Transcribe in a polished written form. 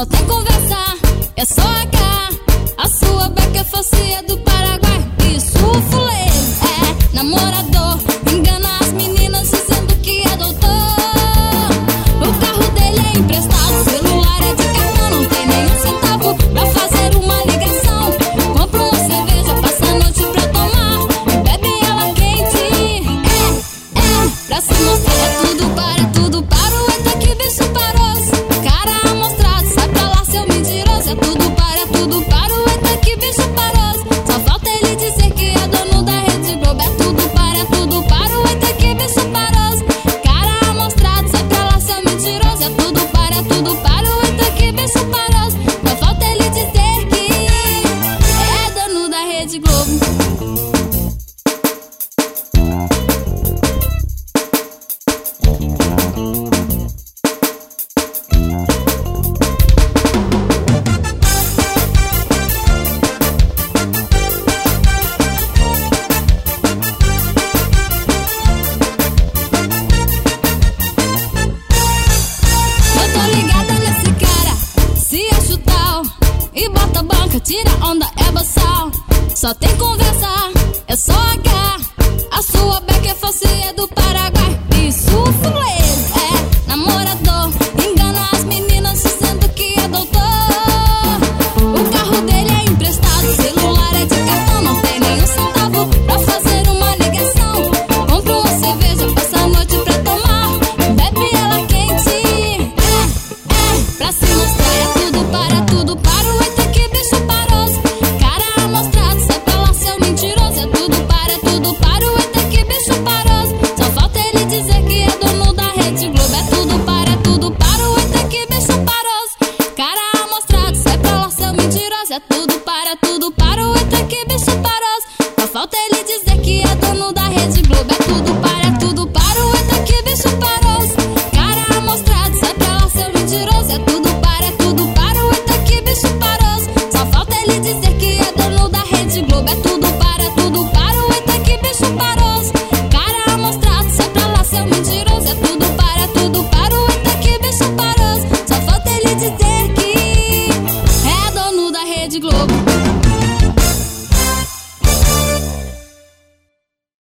Só tem conversa, é só H. A sua beca é falsa, é do Paraguai. Isso, fuleiro, é namorador. Engana as meninas dizendo que é doutor. O carro dele é emprestado, o celular é de cartão. Não tem nenhum centavo pra fazer uma ligação. Compra uma cerveja, passa a noite pra tomar e bebe ela quente. Pra se mostrar é tudo para o eita que bicho paroso. Cara amostrado, sai pra lá seu mentiroso. É tudo para o eita que bicho paroso. Só falta ele dizer que é dono da Rede Globo. É tudo para o eita que bicho paroso. Cara amostrado, sai pra lá seu mentiroso. É tudo para o eita que bicho paroso. Só falta ele dizer que é dono da Rede Globo. E bota banca, tira onda, é boçal. Só tem conversa, é só H. A sua beca é falsa, é do Paraguai. Isso, fuleiro, é namorador. Engana as meninas dizendo que é doutor. O carro dele é emprestado, o celular é de cartão. Não tem nenhum centavo pra fazer uma ligação. Compra uma cerveja, passa a noite pra tomar, bebe ela quente. Pra se mostrar é tudo para o eita que bicho paroso. Cara amostrado, sai pra lá seu mentiroso. É tudo para o eita que bicho paroso. Só falta ele dizer que é dono da Rede Globo. É tudo para o eita que bicho paroso. Cara amostrado, sai pra lá seu mentiroso. É tudo para o eita que bicho paroso. Só falta ele dizer que é dono da Rede Globo. É tudo para o eita que bicho paroso. Cara amostrado, sai pra lá seu mentiroso. É tudo para o eita que bicho paroso. Só falta ele dizer que é dono da Rede Globo. É tudo para o eita que bicho paroso. Cara amostrado, sai pra lá seu mentiroso. É tudo para o eita que bicho paroso. Só falta ele dizer que é dono da Rede Globo.